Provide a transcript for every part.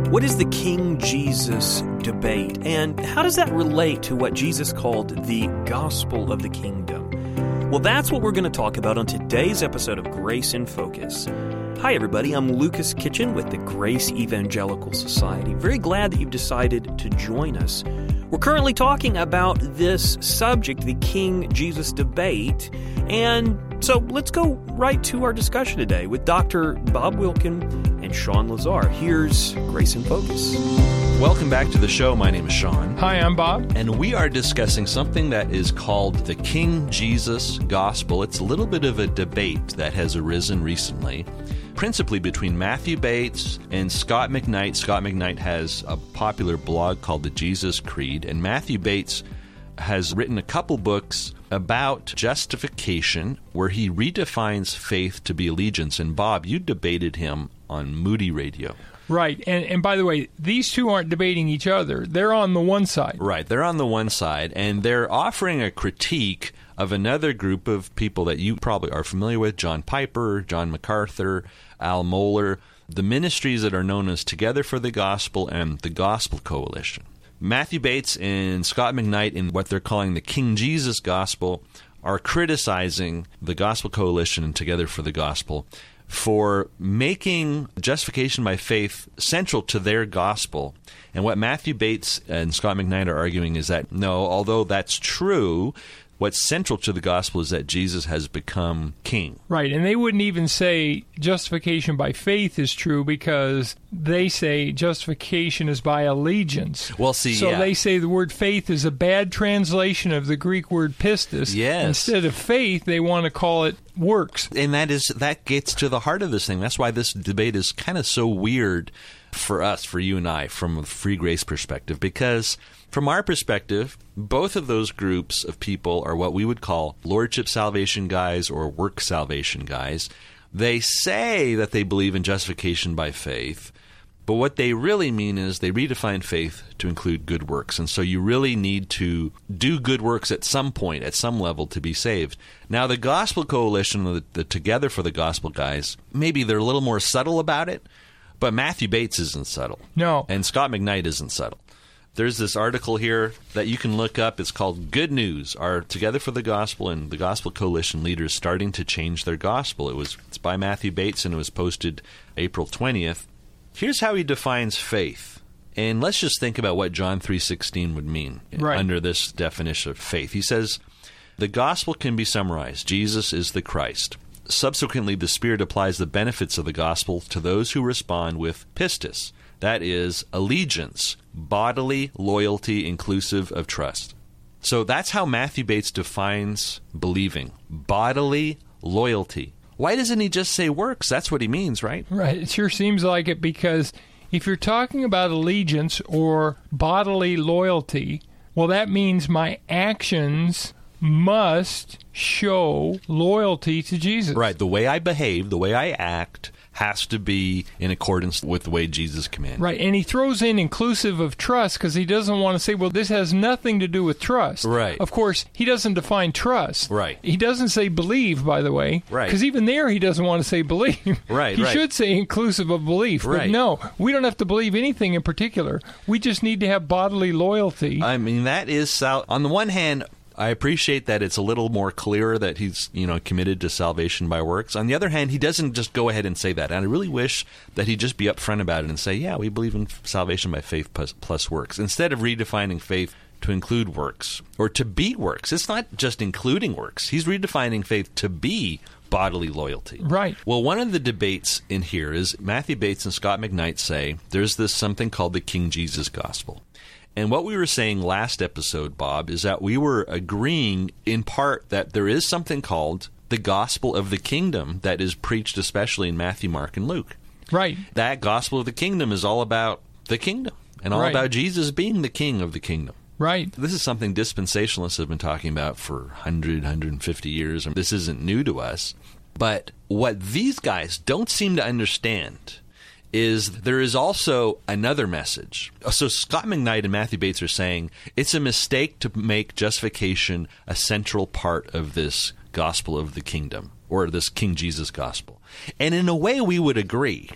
What is the King Jesus debate, and how does that relate to what Jesus called the gospel of the kingdom? Well, that's what we're going to talk about on today's episode of Grace in Focus. Hi, everybody. I'm Lucas Kitchen with the Grace Evangelical Society. Very glad that you've decided to join us. We're currently talking about this subject, the King Jesus debate, and so let's go right to our discussion today with Dr. Bob Wilkin and Sean Lazar. Here's Grace in Focus. Welcome back to the show. My name is Sean. Hi, I'm Bob. And we are discussing something that is called the King Jesus Gospel. It's a little bit of a debate that has arisen recently, principally between Matthew Bates and Scot McKnight. Scot McKnight has a popular blog called The Jesus Creed, and Matthew Bates has written a couple books about justification where he redefines faith to be allegiance. And Bob, you debated him on Moody Radio. Right. And by the way, these two aren't debating each other. They're on the one side. Right. They're on the one side, and they're offering a critique of another group of people that you probably are familiar with, John Piper, John MacArthur, Al Mohler, the ministries that are known as Together for the Gospel and the Gospel Coalition. Matthew Bates and Scot McKnight, in what they're calling the King Jesus Gospel, are criticizing the Gospel Coalition and Together for the Gospel for making justification by faith central to their gospel. And what Matthew Bates and Scot McKnight are arguing is that, no, although that's true, what's central to the gospel is that Jesus has become king. Right, and they wouldn't even say justification by faith is true because they say justification is by allegiance. Well, see, so they say the word faith is a bad translation of the Greek word pistis. Yes. Instead of faith, they want to call it works. And that gets to the heart of this thing. That's why this debate is kind of so weird for us, for you and I, from a free grace perspective, because from our perspective, both of those groups of people are what we would call lordship salvation guys or work salvation guys. They say that they believe in justification by faith, but what they really mean is they redefine faith to include good works. And so you really need to do good works at some point, at some level, to be saved. Now, the Gospel Coalition, the Together for the Gospel guys, maybe they're a little more subtle about it, but Matthew Bates isn't subtle. No. And Scot McKnight isn't subtle. There's this article here that you can look up. It's called Good News, Are Together for the Gospel and the Gospel Coalition Leaders Starting to Change Their Gospel. It's by Matthew Bates, and it was posted April 20th. Here's how he defines faith. And let's just think about what John 3:16 would mean under this definition of faith. He says, the gospel can be summarized. Jesus is the Christ. Subsequently, the Spirit applies the benefits of the gospel to those who respond with pistis. That is, allegiance, bodily loyalty inclusive of trust. So that's how Matthew Bates defines believing, bodily loyalty. Why doesn't he just say works? That's what he means, right? Right. It sure seems like it, because if you're talking about allegiance or bodily loyalty, well, that means my actions must show loyalty to Jesus. Right. The way I behave, the way I act, has to be in accordance with the way Jesus commanded. Right, and he throws in inclusive of trust because he doesn't want to say, well, this has nothing to do with trust. Right. Of course, he doesn't define trust. Right. He doesn't say believe, by the way. Right. Because even there, he doesn't want to say believe. Right, He should say inclusive of belief. Right. But no, we don't have to believe anything in particular. We just need to have bodily loyalty. I mean, that is, on the one hand, I appreciate that it's a little more clear that he's, committed to salvation by works. On the other hand, he doesn't just go ahead and say that. And I really wish that he'd just be upfront about it and say, yeah, we believe in salvation by faith plus works, instead of redefining faith to include works or to be works. It's not just including works. He's redefining faith to be bodily loyalty. Right. Well, one of the debates in here is Matthew Bates and Scot McKnight say there's this something called the King Jesus Gospel. And what we were saying last episode, Bob, is that we were agreeing in part that there is something called the gospel of the kingdom that is preached especially in Matthew, Mark, and Luke. Right. That gospel of the kingdom is all about the kingdom and all about Jesus being the king of the kingdom. Right. This is something dispensationalists have been talking about for 100, 150 years. And this isn't new to us. But what these guys don't seem to understand is there is also another message. So Scot McKnight and Matthew Bates are saying it's a mistake to make justification a central part of this gospel of the kingdom, or this King Jesus gospel. And in a way, we would agree.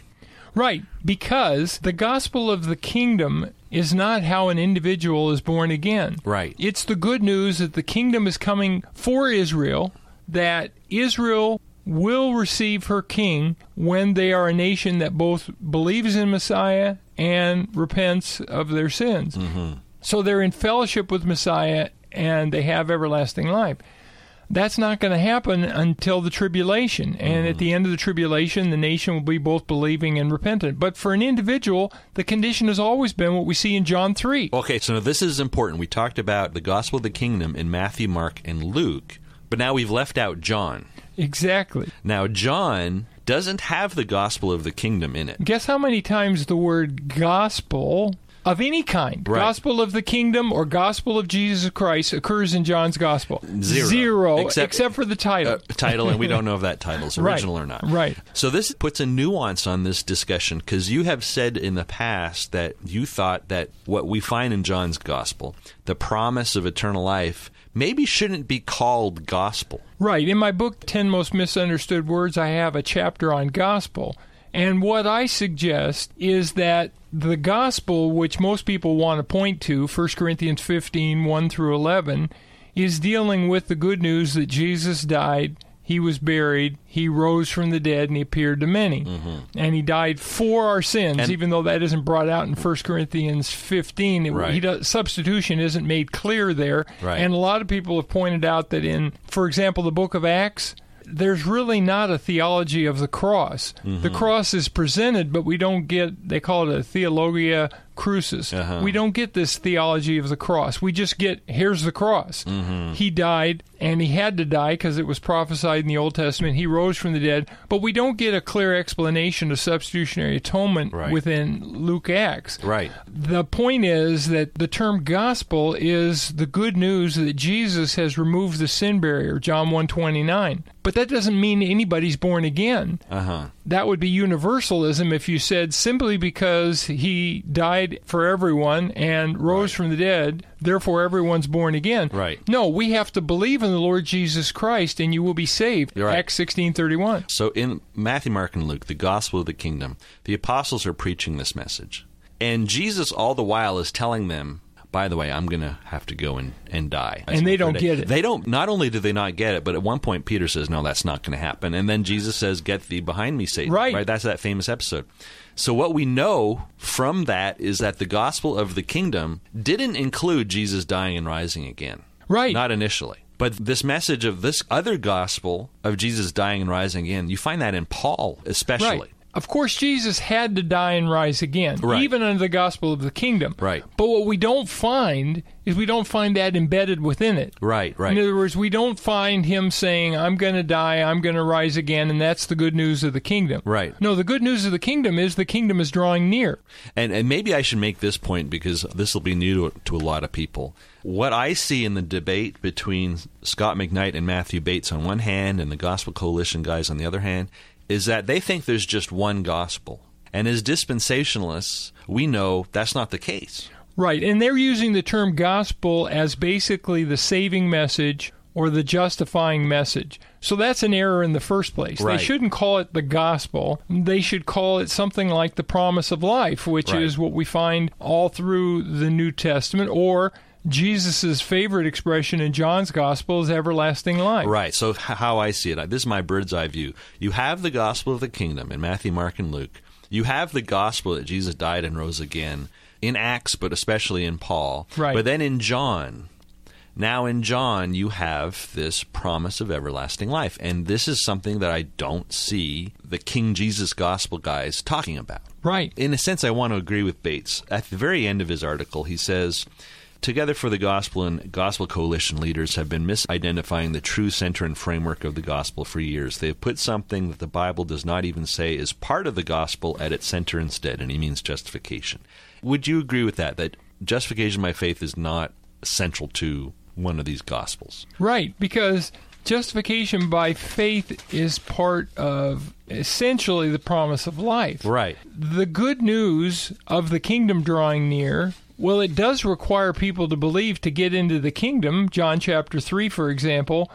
Right, because the gospel of the kingdom is not how an individual is born again. Right. It's the good news that the kingdom is coming for Israel, that Israel will receive her king when they are a nation that both believes in Messiah and repents of their sins. Mm-hmm. So they're in fellowship with Messiah and they have everlasting life. That's not going to happen until the tribulation. And at the end of the tribulation, the nation will be both believing and repentant. But for an individual, the condition has always been what we see in John 3. Okay, so this is important. We talked about the gospel of the kingdom in Matthew, Mark, and Luke, but now we've left out John. Exactly. Now, John doesn't have the gospel of the kingdom in it. Guess how many times the word gospel of any kind, Right. gospel of the kingdom or gospel of Jesus Christ, occurs in John's gospel? Zero. Except for the title. Title, and we don't know if that title is original or not. Right. So this puts a nuance on this discussion, because you have said in the past that you thought that what we find in John's gospel, the promise of eternal life, maybe shouldn't be called gospel. Right. In my book, 10 Most Misunderstood Words, I have a chapter on gospel. And what I suggest is that the gospel, which most people want to point to, 1 Corinthians 15, 1 through 11, is dealing with the good news that Jesus died, he was buried, he rose from the dead, and he appeared to many. And he died for our sins, And- even though that isn't brought out in 1 Corinthians 15. Right. Substitution isn't made clear there. Right. And a lot of people have pointed out that in, for example, the book of Acts, there's really not a theology of the cross. The cross is presented, but we don't get, they call it a theologia crucis. We don't get this theology of the cross. We just get, here's the cross. He died, and he had to die because it was prophesied in the Old Testament. He rose from the dead, but we don't get a clear explanation of substitutionary atonement Right. within Luke Acts. Right. The point is that the term gospel is the good news that Jesus has removed the sin barrier, John 1:29. But that doesn't mean anybody's born again. That would be universalism if you said simply because he died for everyone and rose from the dead, therefore everyone's born again. Right. No, we have to believe in the Lord Jesus Christ and you will be saved. You're right. Acts 16:31. So in Matthew, Mark, and Luke, the gospel of the kingdom, the apostles are preaching this message. And Jesus all the while is telling them, by the way, I'm going to have to go and die. And they don't get it. They don't. Not only do they not get it, but at one point Peter says, no, that's not going to happen. And then Jesus says, get thee behind me, Satan. Right. That's that famous episode. So what we know from that is that the gospel of the kingdom didn't include Jesus dying and rising again. Right. Not initially. But this message of this other gospel of Jesus dying and rising again, you find that in Paul especially. Right. Of course, Jesus had to die and rise again, Right. even under the gospel of the kingdom. Right. But what we don't find is we don't find that embedded within it. Right. In other words, we don't find him saying, I'm going to die, I'm going to rise again, and that's the good news of the kingdom. Right. No, the good news of the kingdom is drawing near. And maybe I should make this point because this will be new to a lot of people. What I see in the debate between Scott McKnight and Matthew Bates on one hand and the Gospel Coalition guys on the other hand is that they think there's just one gospel. And as dispensationalists, we know that's not the case. Right, and they're using the term gospel as basically the saving message or the justifying message. So that's an error in the first place. Right. They shouldn't call it the gospel. They should call it something like the promise of life, which Right. is what we find all through the New Testament, or Jesus' favorite expression in John's gospel is everlasting life. Right. So how I see it, this is my bird's eye view. You have the gospel of the kingdom in Matthew, Mark, and Luke. You have the gospel that Jesus died and rose again in Acts, but especially in Paul. Right. But then in John, now in John, you have this promise of everlasting life. And this is something that I don't see the King Jesus gospel guys talking about. Right. In a sense, I want to agree with Bates. At the very end of his article, he says, Together for the Gospel and Gospel Coalition leaders have been misidentifying the true center and framework of the gospel for years. They have put something that the Bible does not even say is part of the gospel at its center instead, and he means justification. Would you agree with that justification by faith is not central to one of these gospels? Right, because justification by faith is part of essentially the promise of life. Right. The good news of the kingdom drawing near, well, it does require people to believe to get into the kingdom. John chapter 3, for example,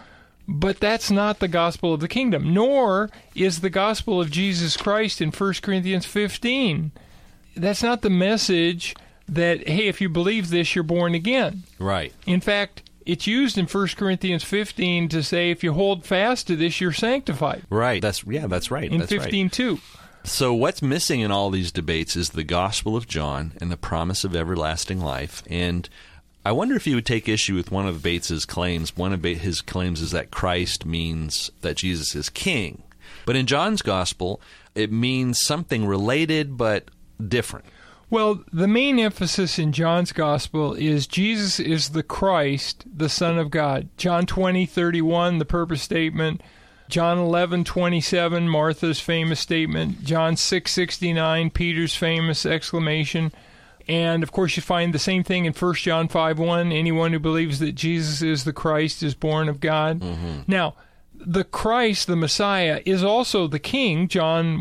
But that's not the gospel of the kingdom, nor is the gospel of Jesus Christ in 1 Corinthians 15. That's not the message that, hey, if you believe this, you're born again. Right. In fact, it's used in 1 Corinthians 15 to say if you hold fast to this, you're sanctified. Right. That's right. In that's 15:2. Right. So what's missing in all these debates is the gospel of John and the promise of everlasting life. And I wonder if you would take issue with one of Bates's claims. One of his claims is that Christ means that Jesus is king. But in John's gospel, it means something related but different. Well, the main emphasis in John's gospel is Jesus is the Christ, the Son of God. John 20:31, the purpose statement. John 11:27, Martha's famous statement. John 6:69, Peter's famous exclamation. And, of course, you find the same thing in 1 John 5:1. Anyone who believes that Jesus is the Christ is born of God. Mm-hmm. Now, the Christ, the Messiah, is also the King. John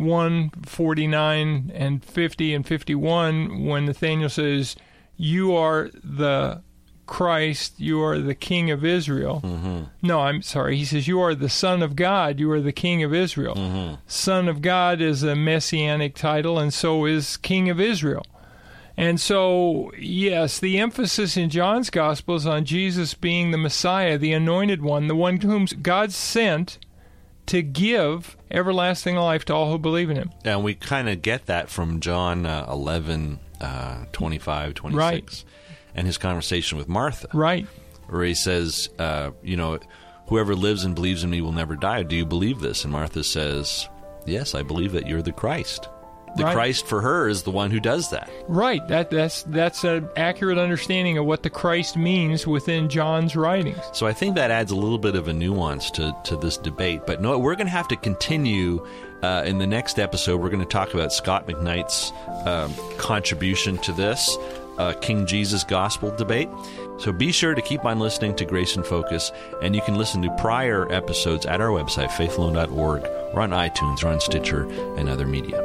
1:49 and 50 and 51, when Nathanael says, "You are the Christ, you are the King of Israel." Mm-hmm. No, I'm sorry. He says, "You are the Son of God, you are the King of Israel." Mm-hmm. Son of God is a messianic title, and so is King of Israel. And so, yes, the emphasis in John's Gospel is on Jesus being the Messiah, the anointed one, the one whom God sent to give everlasting life to all who believe in him. And we kind of get that from John 11, 25, 26, right, and his conversation with Martha. Right. Where he says, whoever lives and believes in me will never die. Do you believe this? And Martha says, yes, I believe that you're the Christ. The right. Christ for her is the one who does that. Right. That's an accurate understanding of what the Christ means within John's writings. So I think that adds a little bit of a nuance to this debate. But no, we're going to have to continue in the next episode. We're going to talk about Scott McKnight's contribution to this King Jesus gospel debate. So be sure to keep on listening to Grace in Focus, and you can listen to prior episodes at our website, faithalone.org, or on iTunes, or on Stitcher, and other media.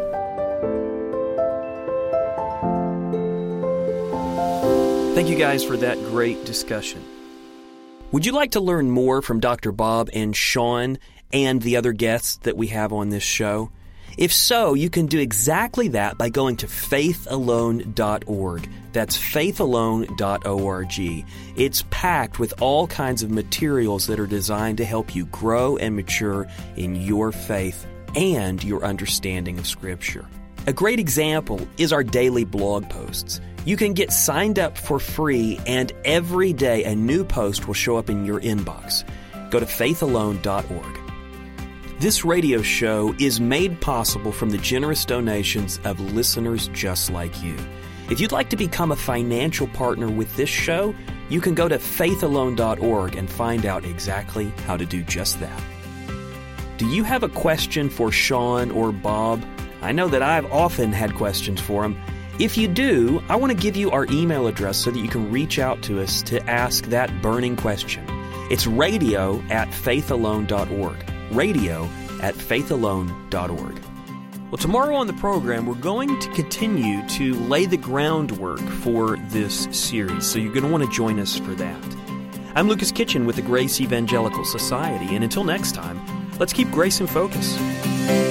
Thank you guys for that great discussion. Would you like to learn more from Dr. Bob and Sean and the other guests that we have on this show? If so, you can do exactly that by going to faithalone.org. That's faithalone.org. It's packed with all kinds of materials that are designed to help you grow and mature in your faith and your understanding of Scripture. A great example is our daily blog posts. You can get signed up for free, and every day a new post will show up in your inbox. Go to faithalone.org. This radio show is made possible from the generous donations of listeners just like you. If you'd like to become a financial partner with this show, you can go to faithalone.org and find out exactly how to do just that. Do you have a question for Sean or Bob? I know that I've often had questions for them. If you do, I want to give you our email address so that you can reach out to us to ask that burning question. It's radio@faithalone.org. radio@faithalone.org. Well, tomorrow on the program, we're going to continue to lay the groundwork for this series, so you're going to want to join us for that. I'm Lucas Kitchen with the Grace Evangelical Society, and until next time, let's keep Grace in Focus.